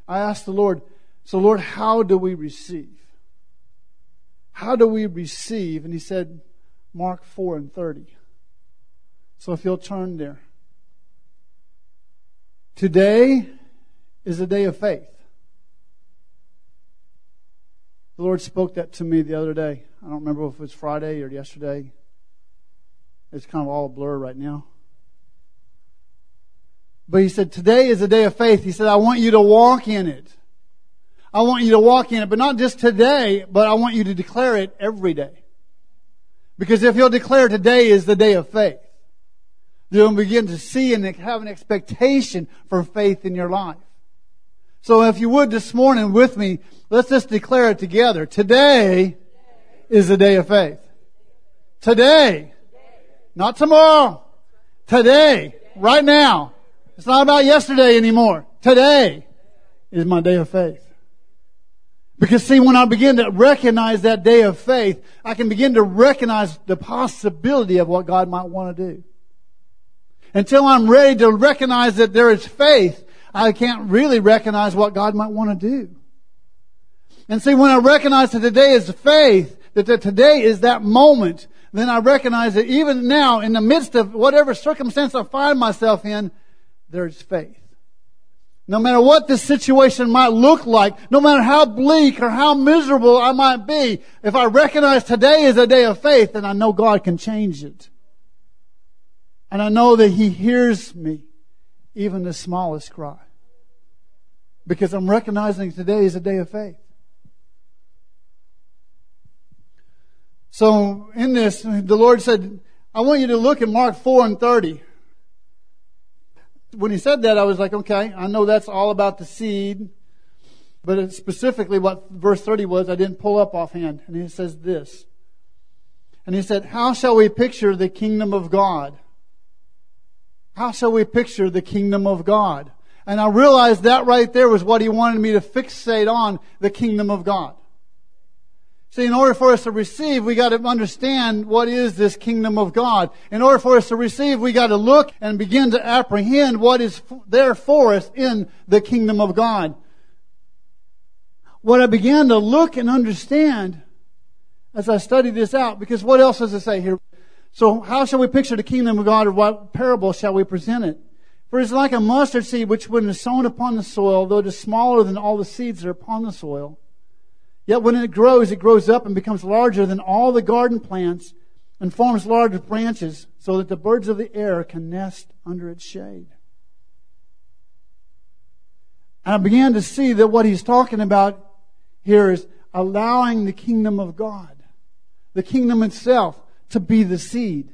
I asked the Lord, so Lord, how do we receive? How do we receive? And He said, Mark 4:30. So if you'll turn there. Today is a day of faith. The Lord spoke that to me the other day. I don't remember if it was Friday or yesterday. It's kind of all a blur right now. But He said, today is a day of faith. He said, I want you to walk in it. I want you to walk in it, but not just today, but I want you to declare it every day. Because if you'll declare today is the day of faith, you'll begin to see and have an expectation for faith in your life. So if you would this morning with me, let's just declare it together. Today is the day of faith. Today. Not tomorrow. Today. Right now. It's not about yesterday anymore. Today is my day of faith. Because see, when I begin to recognize that day of faith, I can begin to recognize the possibility of what God might want to do. Until I'm ready to recognize that there is faith, I can't really recognize what God might want to do. And see, when I recognize that today is faith, that today is that moment, then I recognize that even now, in the midst of whatever circumstance I find myself in, there's faith. No matter what this situation might look like, no matter how bleak or how miserable I might be, if I recognize today is a day of faith, then I know God can change it. And I know that He hears me, even the smallest cry. Because I'm recognizing today is a day of faith. So in this, the Lord said, I want you to look at Mark 4:30. When He said that, I was like, okay, I know that's all about the seed. But it's specifically what verse 30 was, I didn't pull up offhand. And He says this. And He said, how shall we picture the kingdom of God? How shall we picture the kingdom of God? And I realized that right there was what He wanted me to fixate on, the kingdom of God. See, in order for us to receive, we got to understand what is this kingdom of God. In order for us to receive, we got to look and begin to apprehend what is there for us in the kingdom of God. What I began to look and understand as I studied this out, because what else does it say here? So how shall we picture the kingdom of God, or what parable shall we present it? For it is like a mustard seed which when it is sown upon the soil, though it is smaller than all the seeds that are upon the soil, yet when it grows up and becomes larger than all the garden plants and forms large branches so that the birds of the air can nest under its shade. And I began to see that what He's talking about here is allowing the kingdom of God, the kingdom itself, to be the seed.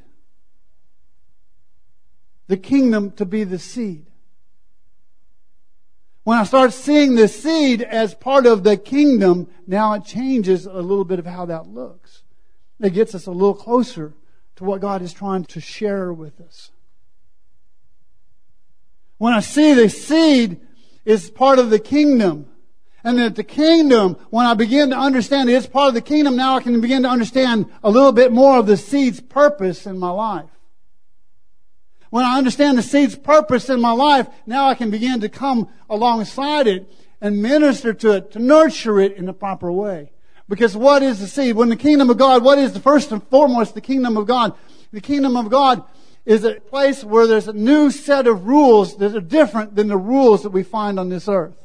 The kingdom to be the seed. When I start seeing the seed as part of the kingdom, now it changes a little bit of how that looks. It gets us a little closer to what God is trying to share with us. When I see the seed is part of the kingdom, and that the kingdom, when I begin to understand that it's part of the kingdom, now I can begin to understand a little bit more of the seed's purpose in my life. When I understand the seed's purpose in my life, now I can begin to come alongside it and minister to it, to nurture it in the proper way. Because what is the seed? When the kingdom of God, what is the first and foremost the kingdom of God? The kingdom of God is a place where there's a new set of rules that are different than the rules that we find on this earth.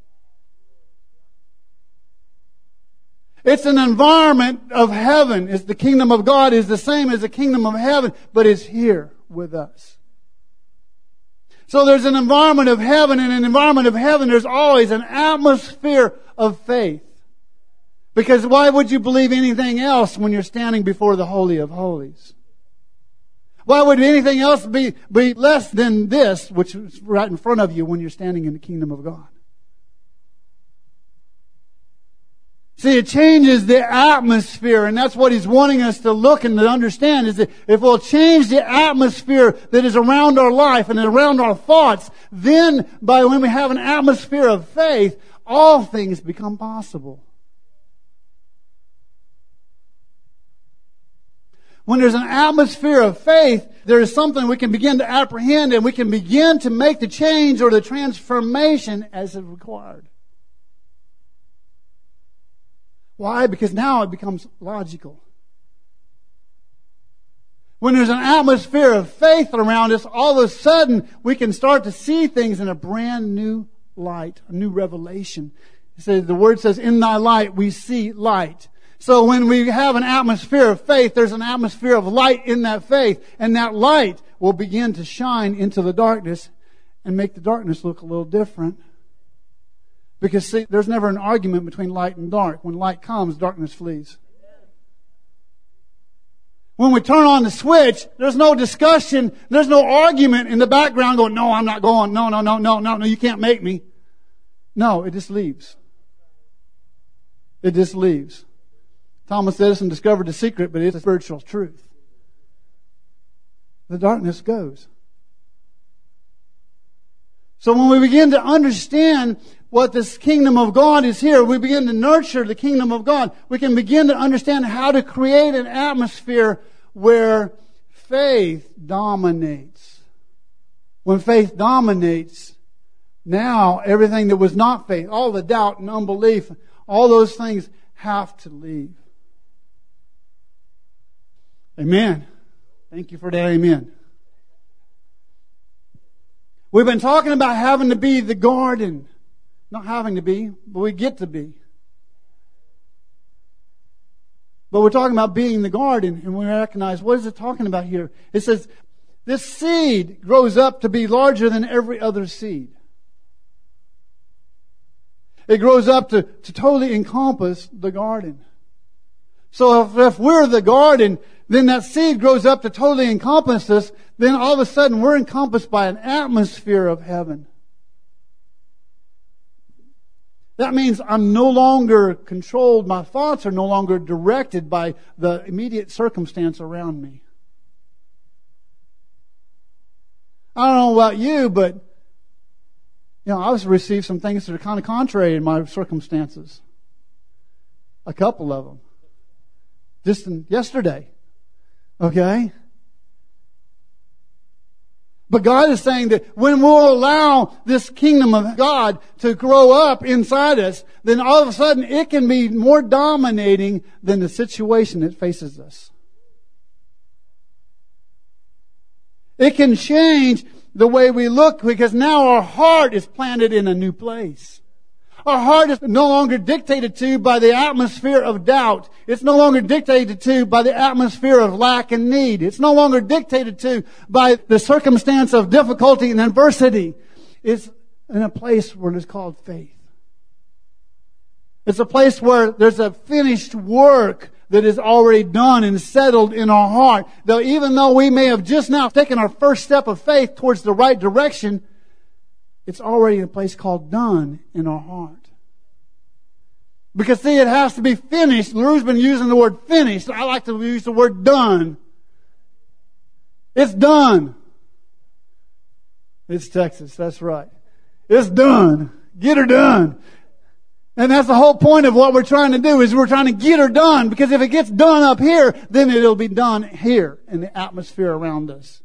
It's an environment of heaven. It's the kingdom of God is the same as the kingdom of heaven, but it's here with us. So there's an environment of heaven, and in an environment of heaven there's always an atmosphere of faith. Because why would you believe anything else when you're standing before the Holy of Holies? Why would anything else be less than this, which is right in front of you when you're standing in the kingdom of God? See, it changes the atmosphere, and that's what He's wanting us to look and to understand, is that if we'll change the atmosphere that is around our life and around our thoughts, then when we have an atmosphere of faith, all things become possible. When there's an atmosphere of faith, there is something we can begin to apprehend, and we can begin to make the change or the transformation as is required. Why? Because now it becomes logical. When there's an atmosphere of faith around us, all of a sudden we can start to see things in a brand new light, a new revelation. The Word says, in thy light we see light. So when we have an atmosphere of faith, there's an atmosphere of light in that faith. And that light will begin to shine into the darkness and make the darkness look a little different. Because see, there's never an argument between light and dark. When light comes, darkness flees. When we turn on the switch, there's no discussion, there's no argument in the background going, no, I'm not going, no, you can't make me. No, it just leaves. It just leaves. Thomas Edison discovered the secret, but it's a spiritual truth. The darkness goes. So when we begin to understand what this kingdom of God is here, we begin to nurture the kingdom of God. We can begin to understand how to create an atmosphere where faith dominates. When faith dominates, now everything that was not faith, all the doubt and unbelief, all those things have to leave. Amen. Thank you for that amen. We've been talking about having to be the garden. Not having to be, but we get to be. But we're talking about being the garden, and we recognize, what is it talking about here? It says, this seed grows up to be larger than every other seed. It grows up to totally encompass the garden. So if we're the garden, then that seed grows up to totally encompass us, then all of a sudden we're encompassed by an atmosphere of heaven. That means I'm no longer controlled, my thoughts are no longer directed by the immediate circumstance around me. I don't know about you, but I've received some things that are kind of contrary in my circumstances. A couple of them. Just yesterday. Okay? But God is saying that when we'll allow this kingdom of God to grow up inside us, then all of a sudden it can be more dominating than the situation that faces us. It can change the way we look because now our heart is planted in a new place. Our heart is no longer dictated to by the atmosphere of doubt. It's no longer dictated to by the atmosphere of lack and need. It's no longer dictated to by the circumstance of difficulty and adversity. It's in a place where it's called faith. It's a place where there's a finished work that is already done and settled in our heart. Though even though we may have just now taken our first step of faith towards the right direction, it's already in a place called done in our heart. Because see, it has to be finished. Leroux's been using the word finished. I like to use the word done. It's done. It's Texas, that's right. It's done. Get her done. And that's the whole point of what we're trying to do, is we're trying to get her done. Because if it gets done up here, then it'll be done here in the atmosphere around us.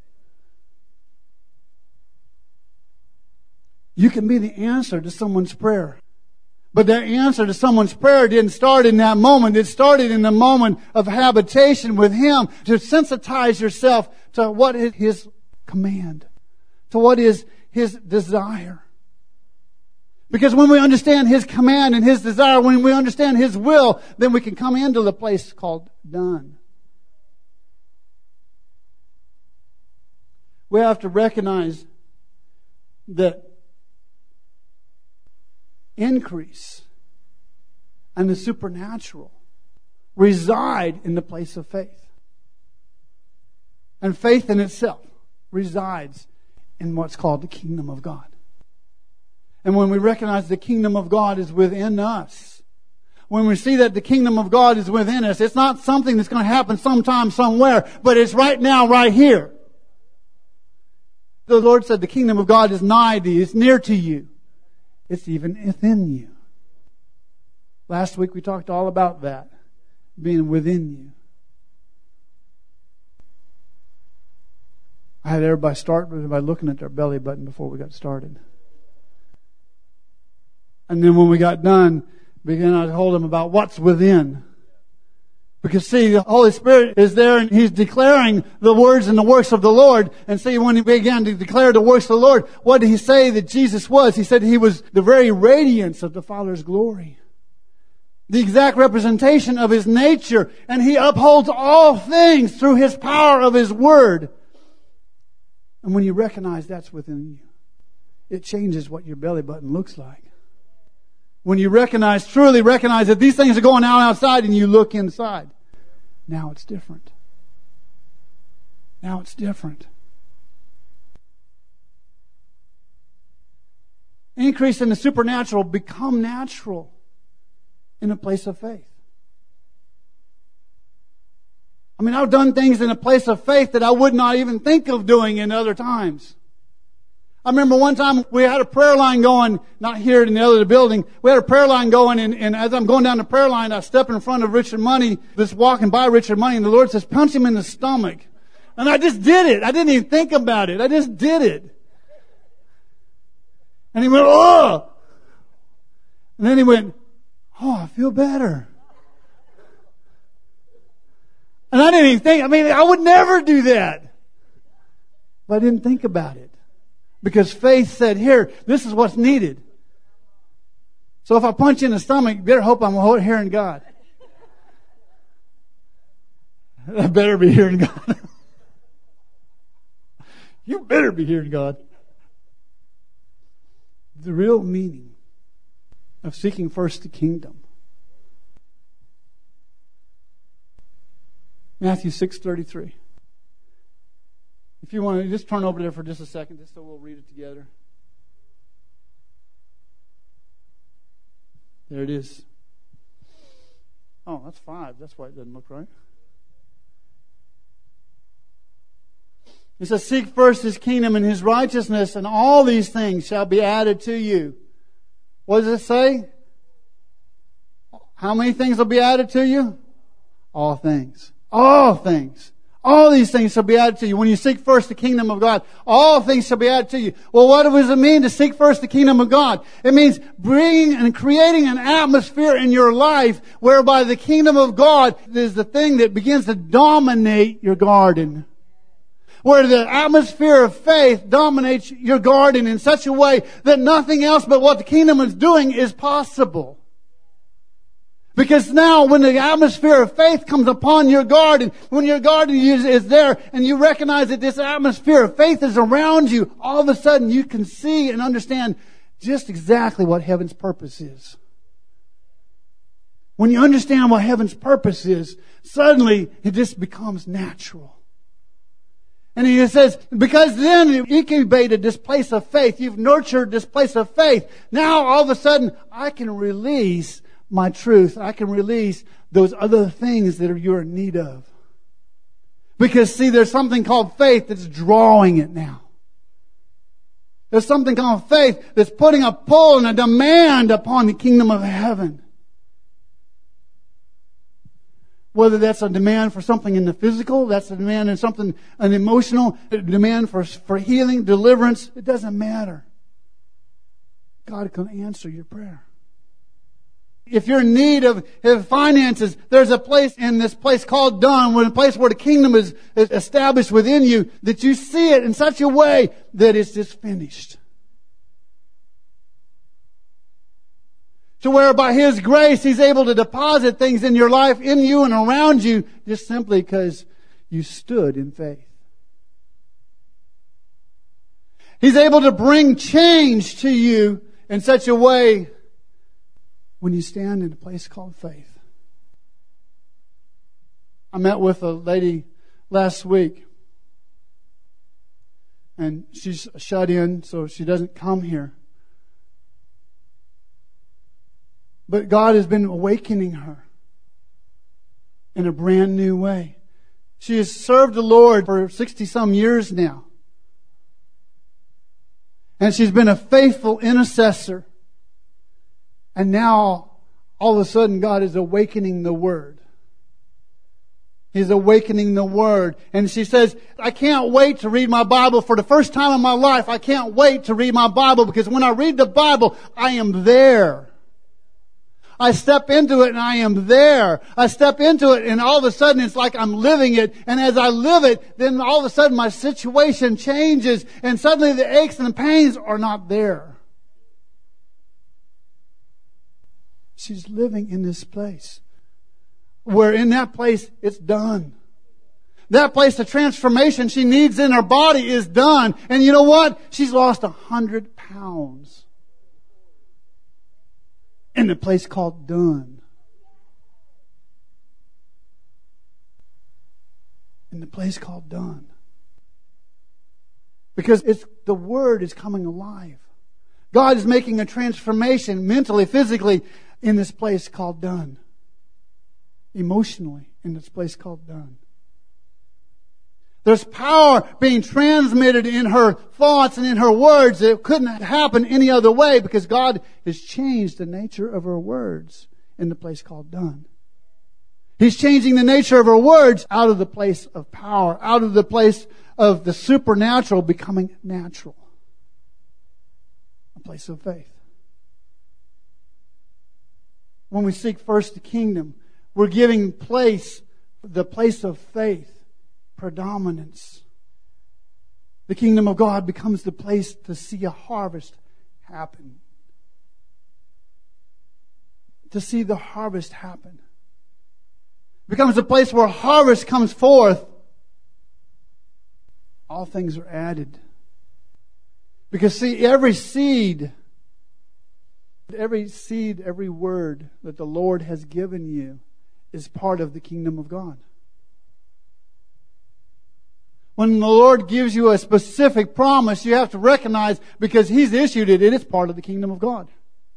You can be the answer to someone's prayer. But that answer to someone's prayer didn't start in that moment. It started in the moment of habitation with Him, to sensitize yourself to what is His command, to what is His desire. Because when we understand His command and His desire, when we understand His will, then we can come into the place called done. We have to recognize that increase and the supernatural reside in the place of faith. And faith in itself resides in what's called the kingdom of God. And when we recognize the kingdom of God is within us, when we see that the kingdom of God is within us, it's not something that's going to happen sometime, somewhere, but it's right now, right here. The Lord said the kingdom of God is nigh thee, it's near to you. It's even within you. Last week we talked all about that, being within you. I had everybody start by looking at their belly button before we got started. And then when we got done, Begin I told him about what's within. Because see, the Holy Spirit is there and He's declaring the words and the works of the Lord. And see, when He began to declare the works of the Lord, what did He say that Jesus was? He said He was the very radiance of the Father's glory. The exact representation of His nature. And He upholds all things through His power of His Word. And when you recognize that's within you, it changes what your belly button looks like. When you truly recognize that these things are going on outside and you look inside, now it's different. Now it's different. Increase in the supernatural, become natural in a place of faith. I mean, I've done things in a place of faith that I would not even think of doing in other times. I remember one time we had a prayer line going, not here in the other building. We had a prayer line going, and as I'm going down the prayer line, I step in front of Richard Money, just walking by Richard Money, and the Lord says, punch him in the stomach. And I just did it. I didn't even think about it. I just did it. And he went, oh! And then he went, oh, I feel better. And I didn't even think, I would never do that. But I didn't think about it. Because faith said, here, this is what's needed. So if I punch you in the stomach, you better hope I'm hearing God. I better be hearing God. You better be hearing God. The real meaning of seeking first the kingdom. Matthew 6:33. If you want to just turn over there for just a second, just so we'll read it together. There it is. Oh, that's 5. That's why it doesn't look right. It says, seek first His kingdom and His righteousness, and all these things shall be added to you. What does it say? How many things will be added to you? All things. All things. All these things shall be added to you. When you seek first the kingdom of God, all things shall be added to you. Well, what does it mean to seek first the kingdom of God? It means bringing and creating an atmosphere in your life whereby the kingdom of God is the thing that begins to dominate your garden. Where the atmosphere of faith dominates your garden in such a way that nothing else but what the kingdom is doing is possible. Because now when the atmosphere of faith comes upon your garden, when your garden is there and you recognize that this atmosphere of faith is around you, all of a sudden you can see and understand just exactly what heaven's purpose is. When you understand what heaven's purpose is, suddenly it just becomes natural. And he says, because then you incubated this place of faith, you've nurtured this place of faith, now all of a sudden I can release my truth. I can release those other things that you're in need of. Because see, there's something called faith that's drawing it now. There's something called faith that's putting a pull and a demand upon the kingdom of heaven. Whether that's a demand for something in the physical, that's a demand in something, an emotional, a demand for healing, deliverance, it doesn't matter. God can answer your prayer. If you're in need of finances, there's a place in this place called done, a place where the kingdom is established within you, that you see it in such a way that it's just finished. To where by His grace, He's able to deposit things in your life, in you and around you, just simply because you stood in faith. He's able to bring change to you in such a way when you stand in a place called faith. I met with a lady last week, and she's shut in, so she doesn't come here. But God has been awakening her in a brand new way. She has served the Lord for 60-some years now. And she's been a faithful intercessor. And now, all of a sudden, God is awakening the Word. He's awakening the Word. And she says, I can't wait to read my Bible. For the first time in my life, I can't wait to read my Bible, because when I read the Bible, I am there. I step into it and I am there. I step into it and all of a sudden it's like I'm living it. And as I live it, then all of a sudden my situation changes and suddenly the aches and the pains are not there. She's living in this place where in that place it's done. That place, the transformation she needs in her body is done. And you know what? She's lost 100 pounds. In the place called done. In the place called done. Because the Word is coming alive. God is making a transformation mentally, physically, in this place called done. Emotionally, in this place called done. There's power being transmitted in her thoughts and in her words that couldn't happen any other way because God has changed the nature of her words in the place called done. He's changing the nature of her words out of the place of power, out of the place of the supernatural becoming natural. A place of faith. When we seek first the kingdom, we're giving the place of faith, predominance. The kingdom of God becomes the place to see a harvest happen. To see the harvest happen. It becomes a place where harvest comes forth. All things are added. Because see, every seed, every word that the Lord has given you is part of the kingdom of God. When the Lord gives you a specific promise, you have to recognize because He's issued it, it is part of the kingdom of God.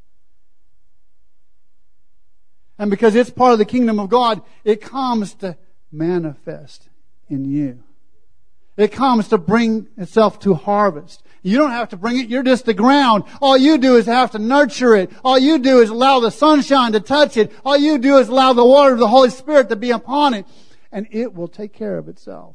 And because it's part of the kingdom of God, it comes to manifest in you. It comes to bring itself to harvest. You don't have to bring it. You're just the ground. All you do is have to nurture it. All you do is allow the sunshine to touch it. All you do is allow the water of the Holy Spirit to be upon it. And it will take care of itself.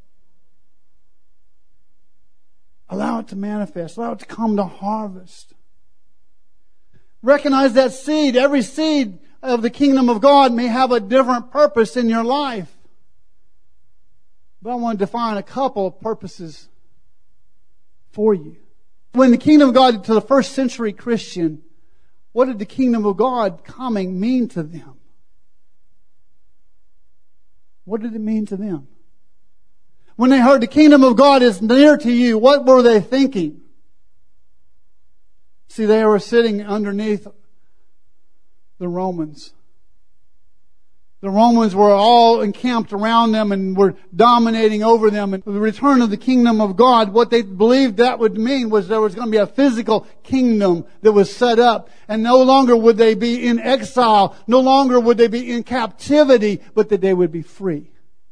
Allow it to manifest. Allow it to come to harvest. Recognize that seed. Every seed of the kingdom of God may have a different purpose in your life. But I want to define a couple of purposes for you. When the kingdom of God to the first century Christian, what did the kingdom of God coming mean to them? What did it mean to them? When they heard the kingdom of God is near to you, what were they thinking? See, they were sitting underneath the Romans. The Romans were all encamped around them and were dominating over them. And the return of the kingdom of God, what they believed that would mean was there was going to be a physical kingdom that was set up. And no longer would they be in exile. No longer would they be in captivity, but that they would be free.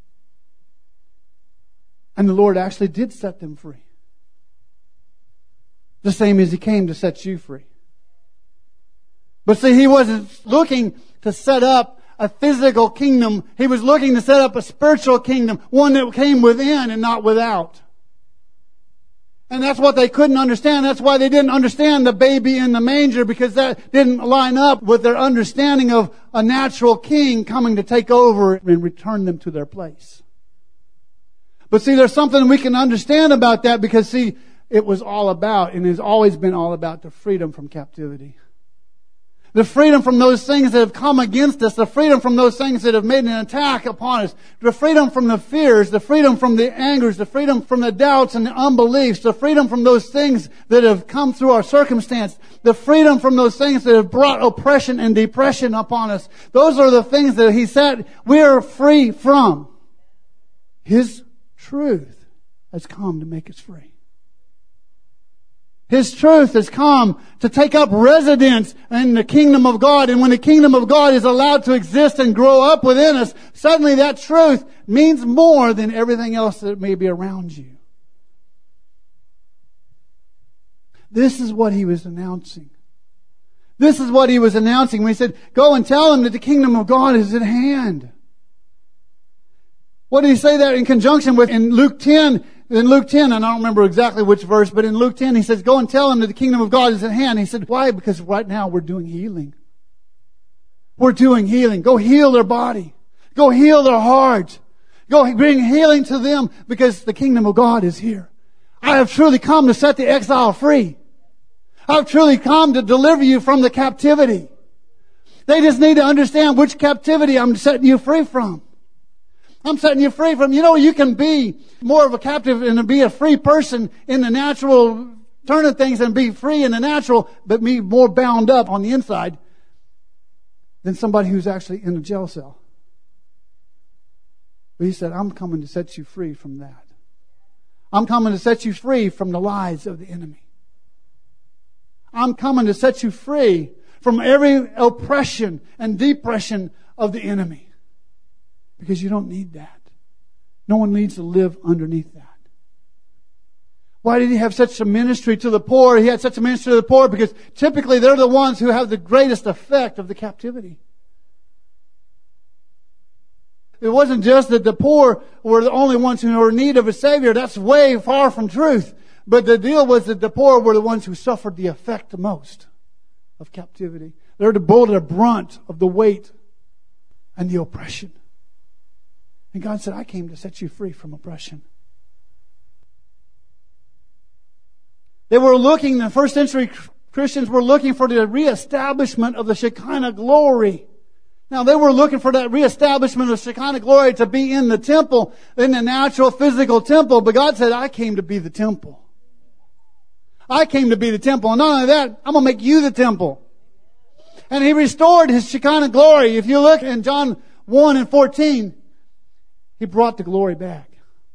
And the Lord actually did set them free. The same as He came to set you free. But see, He wasn't looking to set up a physical kingdom. He was looking to set up a spiritual kingdom, one that came within and not without. And that's what they couldn't understand. That's why they didn't understand the baby in the manger, because that didn't line up with their understanding of a natural king coming to take over and return them to their place. But see, there's something we can understand about that, because see, it was all about, and has always been all about, the freedom from captivity. The freedom from those things that have come against us. The freedom from those things that have made an attack upon us. The freedom from the fears. The freedom from the angers. The freedom from the doubts and the unbeliefs. The freedom from those things that have come through our circumstance. The freedom from those things that have brought oppression and depression upon us. Those are the things that He said we are free from. His truth has come to make us free. His truth has come to take up residence in the kingdom of God. And when the kingdom of God is allowed to exist and grow up within us, suddenly that truth means more than everything else that may be around you. This is what He was announcing. This is what He was announcing when He said, go and tell them that the kingdom of God is at hand. What did He say that in conjunction with in Luke 10? In Luke 10, and I don't remember exactly which verse, but in Luke 10 He says, go and tell them that the kingdom of God is at hand. He said, why? Because right now we're doing healing. We're doing healing. Go heal their body. Go heal their heart. Go bring healing to them because the kingdom of God is here. I have truly come to set the exile free. I've truly come to deliver you from the captivity. They just need to understand which captivity I'm setting you free from. I'm setting you free from, you can be more of a captive and be a free person in the natural turn of things and be free in the natural, but be more bound up on the inside than somebody who's actually in a jail cell. But he said, I'm coming to set you free from that. I'm coming to set you free from the lies of the enemy. I'm coming to set you free from every oppression and depression of the enemy. Because you don't need that. No one needs to live underneath that. Why did he have such a ministry to the poor? He had such a ministry to the poor because typically they're the ones who have the greatest effect of the captivity. It wasn't just that the poor were the only ones who were in need of a Savior. That's way far from truth. But the deal was that the poor were the ones who suffered the effect the most of captivity. They're to bear the brunt of the weight and the oppression. And God said, I came to set you free from oppression. They were looking, the first century Christians were looking for the reestablishment of the Shekinah glory. Now they were looking for that reestablishment of Shekinah glory to be in the temple, in the natural physical temple. But God said, I came to be the temple. I came to be the temple. And not only that, I'm going to make you the temple. And He restored His Shekinah glory. If you look in John 1 and 14, He brought the glory back.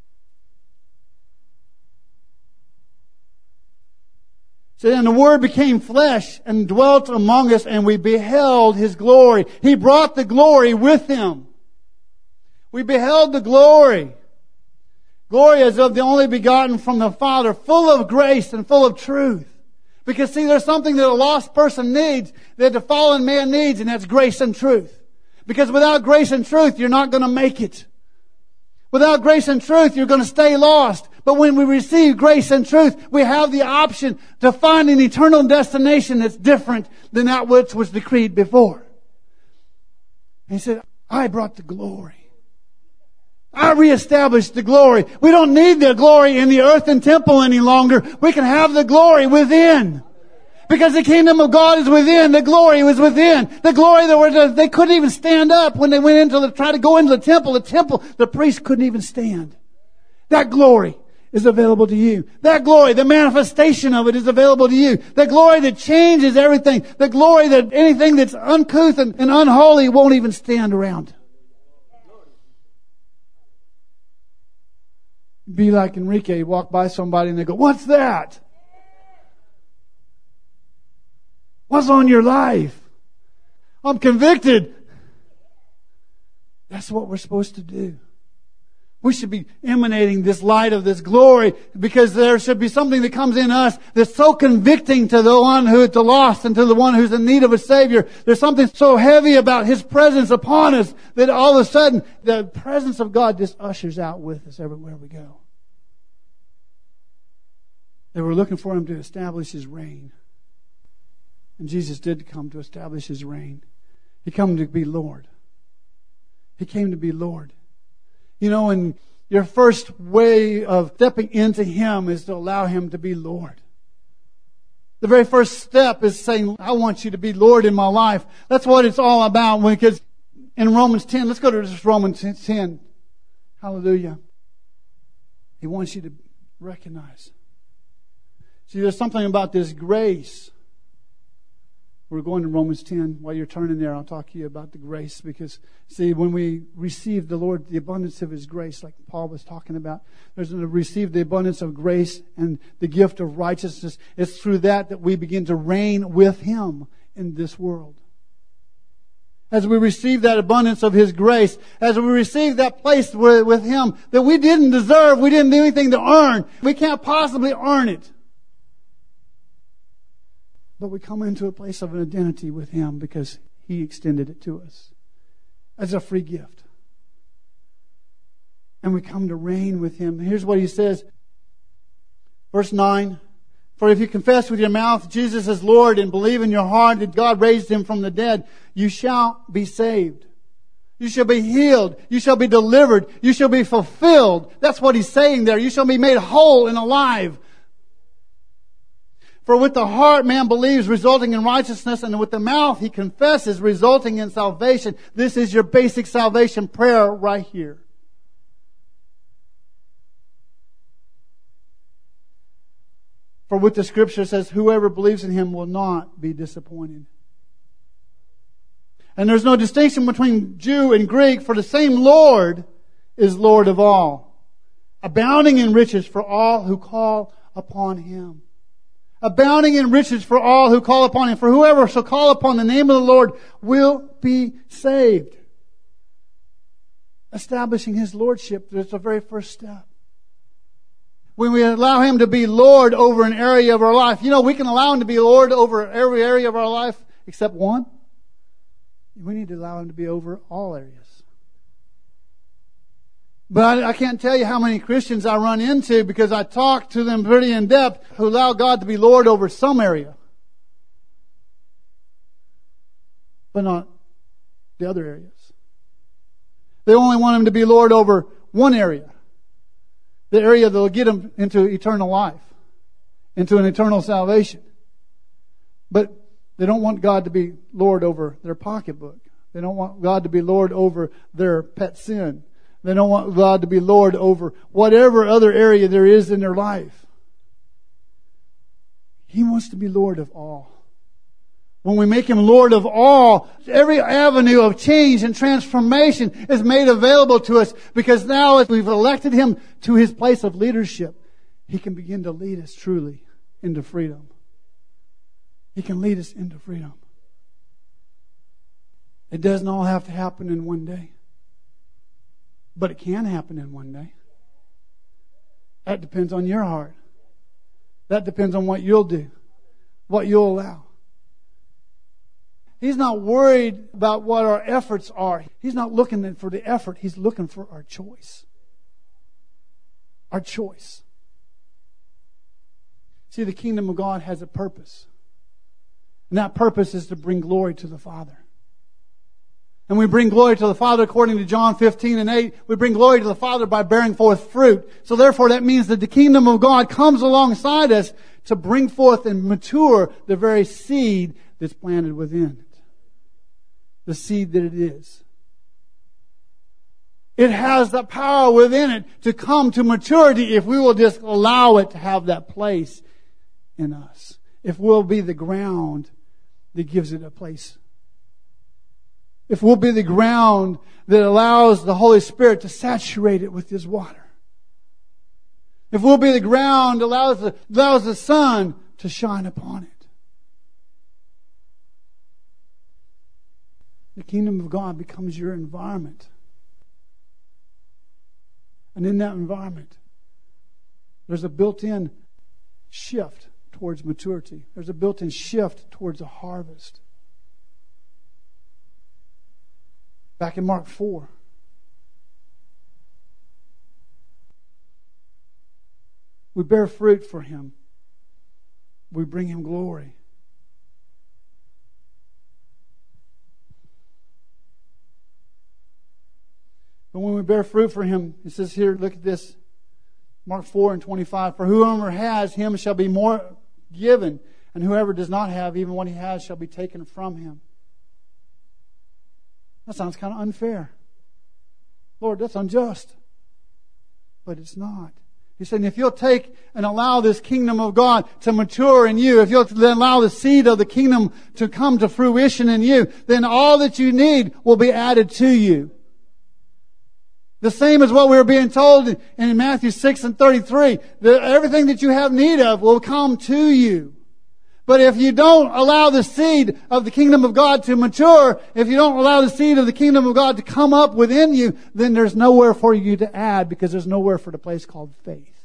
So then the Word became flesh and dwelt among us, and we beheld His glory. He brought the glory with Him. We beheld the glory. Glory as of the only begotten from the Father, full of grace and full of truth. Because see, there's something that a lost person needs, that the fallen man needs, and that's grace and truth. Because without grace and truth, you're not going to make it. Without grace and truth, you're going to stay lost. But when we receive grace and truth, we have the option to find an eternal destination that's different than that which was decreed before. And He said, I brought the glory. I reestablished the glory. We don't need the glory in the earthen temple any longer. We can have the glory within. Because the kingdom of God is within. The glory was within. The glory that they couldn't even stand up when they went try to go into the temple. The priest couldn't even stand. That glory is available to you. That glory, the manifestation of it is available to you. The glory that changes everything. The glory that anything that's uncouth and unholy won't even stand around. Be like Enrique, walk by somebody and they go, what's that? What's on your life? I'm convicted. That's what we're supposed to do. We should be emanating this light of this glory because there should be something that comes in us that's so convicting to the one who is lost and to the one who's in need of a Savior. There's something so heavy about His presence upon us that all of a sudden the presence of God just ushers out with us everywhere we go. They were looking for Him to establish His reign. And Jesus did come to establish His reign. He came to be Lord. He came to be Lord. You know, and your first way of stepping into Him is to allow Him to be Lord. The very first step is saying, I want you to be Lord in my life. That's what it's all about. Because in Romans 10, let's go to this Romans 10. Hallelujah. He wants you to recognize. See, there's something about this grace. We're going to Romans 10. While you're turning there, I'll talk to you about the grace. Because, see, when we receive the Lord, the abundance of His grace, like Paul was talking about, there's to receive the abundance of grace and the gift of righteousness. It's through that we begin to reign with Him in this world. As we receive that abundance of His grace, as we receive that place with Him that we didn't deserve, we didn't do anything to earn. We can't possibly earn it. But we come into a place of an identity with Him because He extended it to us as a free gift. And we come to reign with Him. Here's what He says. Verse 9. For if you confess with your mouth Jesus is Lord and believe in your heart that God raised Him from the dead, you shall be saved. You shall be healed. You shall be delivered. You shall be fulfilled. That's what He's saying there. You shall be made whole and alive. For with the heart man believes, resulting in righteousness, and with the mouth he confesses, resulting in salvation. This is your basic salvation prayer right here. For what the Scripture says, whoever believes in Him will not be disappointed. And there's no distinction between Jew and Greek, for the same Lord is Lord of all, abounding in riches for all who call upon Him. Abounding in riches for all who call upon Him. For whoever shall call upon the name of the Lord will be saved. Establishing His Lordship, that's the very first step. When we allow Him to be Lord over an area of our life, we can allow Him to be Lord over every area of our life except one. We need to allow Him to be over all areas. But I can't tell you how many Christians I run into, because I talk to them pretty in depth, who allow God to be Lord over some area, but not the other areas. They only want Him to be Lord over one area. The area that will get them into eternal life, into an eternal salvation. But they don't want God to be Lord over their pocketbook. They don't want God to be Lord over their pet sin. They don't want God to be Lord over whatever other area there is in their life. He wants to be Lord of all. When we make Him Lord of all, every avenue of change and transformation is made available to us, because now as we've elected Him to His place of leadership, He can begin to lead us truly into freedom. He can lead us into freedom. It doesn't all have to happen in one day. But it can happen in one day. That depends on your heart. That depends on what you'll do, what you'll allow. He's not worried about what our efforts are. He's not looking for the effort. He's looking for our choice. Our choice. See, the kingdom of God has a purpose. And that purpose is to bring glory to the Father. And we bring glory to the Father according to John 15:8. We bring glory to the Father by bearing forth fruit. So therefore that means that the kingdom of God comes alongside us to bring forth and mature the very seed that's planted within it. The seed that it is. It has the power within it to come to maturity if we will just allow it to have that place in us. If we'll be the ground that gives it a place. If we'll be the ground that allows the Holy Spirit to saturate it with His water. If we'll be the ground that allows the sun to shine upon it. The kingdom of God becomes your environment. And in that environment, there's a built-in shift towards maturity. There's a built-in shift towards a harvest. Back in Mark 4. We bear fruit for Him. We bring Him glory. But when we bear fruit for Him, it says here, look at this. Mark 4:25. For whoever has, him shall be more given. And whoever does not have, even what he has shall be taken from him. That sounds kind of unfair. Lord, that's unjust. But it's not. He's saying if you'll take and allow this kingdom of God to mature in you, if you'll allow the seed of the kingdom to come to fruition in you, then all that you need will be added to you. The same as what we were being told in Matthew 6:33. That everything that you have need of will come to you. But if you don't allow the seed of the kingdom of God to mature, if you don't allow the seed of the kingdom of God to come up within you, then there's nowhere for you to add, because there's nowhere for the place called faith.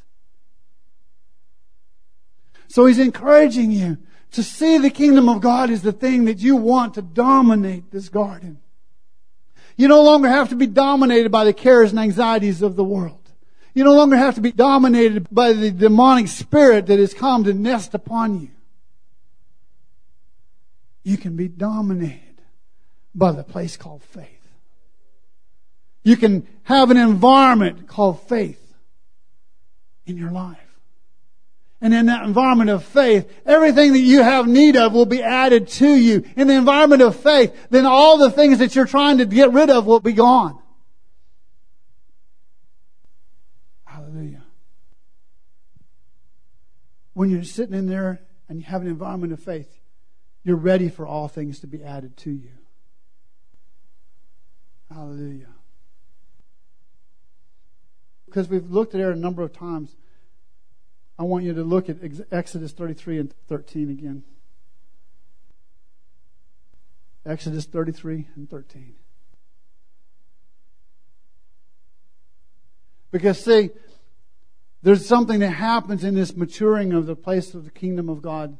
So He's encouraging you to see the kingdom of God as the thing that you want to dominate this garden. You no longer have to be dominated by the cares and anxieties of the world. You no longer have to be dominated by the demonic spirit that has come to nest upon you. You can be dominated by the place called faith. You can have an environment called faith in your life. And in that environment of faith, everything that you have need of will be added to you. In the environment of faith, then all the things that you're trying to get rid of will be gone. Hallelujah. When you're sitting in there and you have an environment of faith, you're ready for all things to be added to you. Hallelujah. Because we've looked at it a number of times, I want you to look at Exodus 33 and 13 again. Exodus 33 and 13. Because see, there's something that happens in this maturing of the place of the kingdom of God.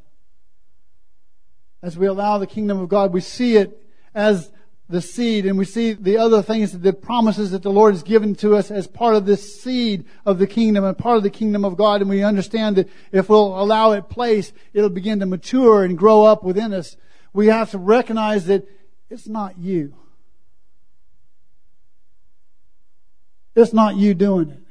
As we allow the kingdom of God, we see it as the seed, and we see the other things, the promises that the Lord has given to us as part of this seed of the kingdom and part of the kingdom of God. And we understand that if we'll allow it place, it'll begin to mature and grow up within us. We have to recognize that it's not you. It's not you doing it.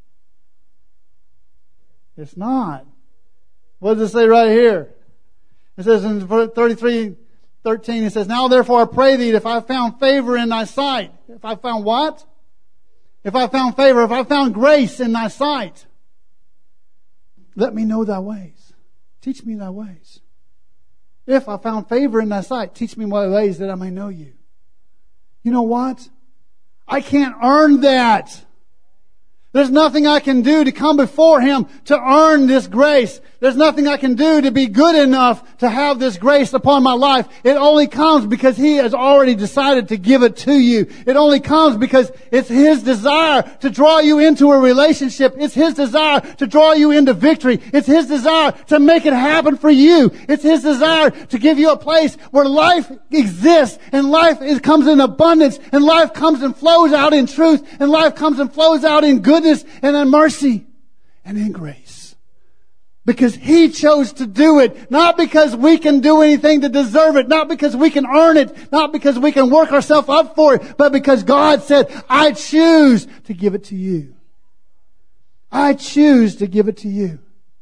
It's not. What does it say right here? It says in 33:13, it says, "Now therefore I pray thee, if I have found favor in thy sight." If I found what? If I found favor, if I found grace in thy sight, let me know thy ways. Teach me thy ways. If I found favor in thy sight, teach me my ways that I may know you. You know what? I can't earn that. There's nothing I can do to come before Him to earn this grace. There's nothing I can do to be good enough to have this grace upon my life. It only comes because He has already decided to give it to you. It only comes because it's His desire to draw you into a relationship. It's His desire to draw you into victory. It's His desire to make it happen for you. It's His desire to give you a place where life exists and life comes in abundance and life comes and flows out in truth and life comes and flows out in goodness and in mercy and in grace. Because He chose to do it, not because we can do anything to deserve it, not because we can earn it, not because we can work ourselves up for it, but because God said, I choose to give it to you. I choose to give it to you.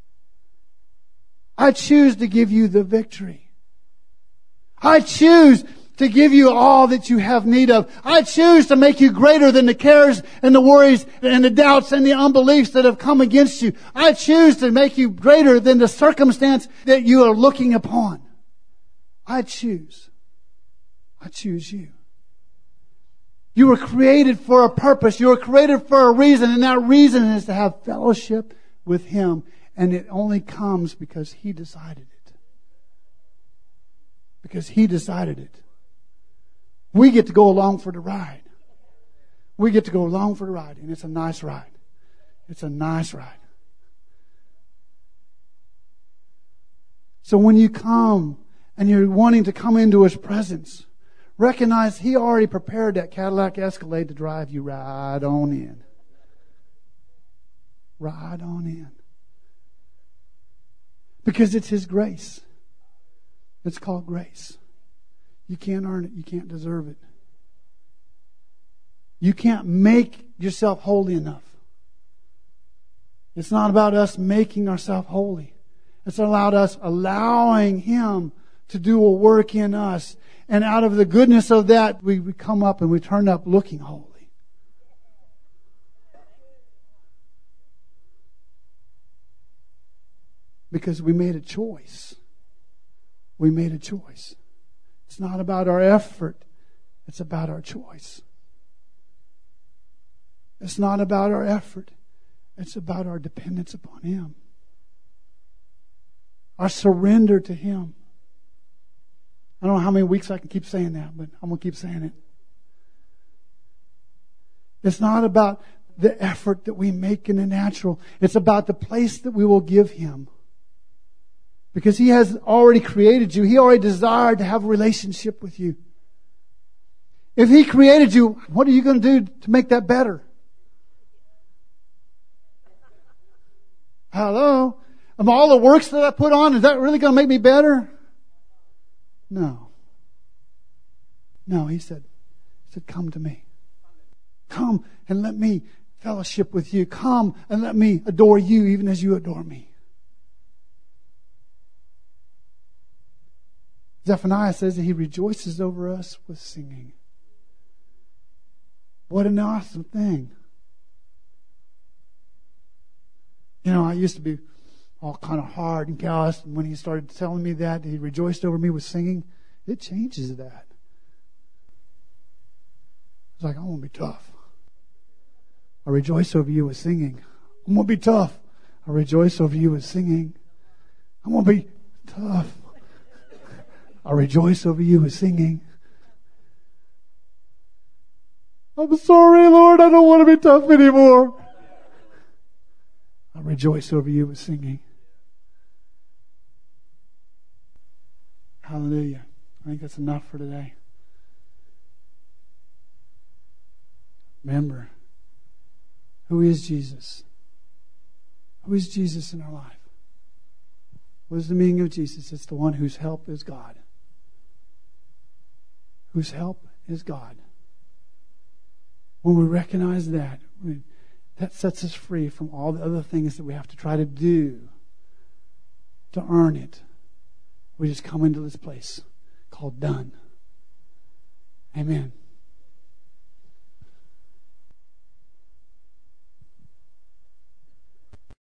I choose to give you the victory. I choose to give you all that you have need of. I choose to make you greater than the cares and the worries and the doubts and the unbeliefs that have come against you. I choose to make you greater than the circumstance that you are looking upon. I choose. I choose you. You were created for a purpose. You were created for a reason, and that reason is to have fellowship with Him. And it only comes because He decided it. Because He decided it. We get to go along for the ride. We get to go along for the ride. And it's a nice ride. It's a nice ride. So when you come and you're wanting to come into His presence, recognize He already prepared that Cadillac Escalade to drive you right on in. Right on in. Because it's His grace. It's called grace. You can't earn it. You can't deserve it. You can't make yourself holy enough. It's not about us making ourselves holy. It's about us allowing Him to do a work in us. And out of the goodness of that, we come up and we turn up looking holy. Because we made a choice. We made a choice. It's not about our effort. It's about our choice. It's not about our effort. It's about our dependence upon Him. Our surrender to Him. I don't know how many weeks I can keep saying that, but I'm going to keep saying it. It's not about the effort that we make in the natural. It's about the place that we will give Him. Because He has already created you. He already desired to have a relationship with you. If He created you, what are you going to do to make that better? Hello? Am all the works that I put on, is that really going to make me better? No. No, he said, come to me. Come and let me fellowship with you. Come and let me adore you even as you adore me. Zephaniah says that he rejoices over us with singing. What an awesome thing. You know, I used to be all kind of hard and callous, and when he started telling me that he rejoiced over me with singing, it changes that. It's like, I want to be tough. I rejoice over you with singing. I'm going to be tough. I rejoice over you with singing. I'm going to be tough. I rejoice over you with singing. I'm sorry, Lord, I don't want to be tough anymore. I rejoice over you with singing. Hallelujah. I think that's enough for today. Remember, who is Jesus? Who is Jesus in our life? What is the meaning of Jesus? It's the one whose help is God. Whose help is God. When we recognize that, that sets us free from all the other things that we have to try to do to earn it. We just come into this place called done. Amen.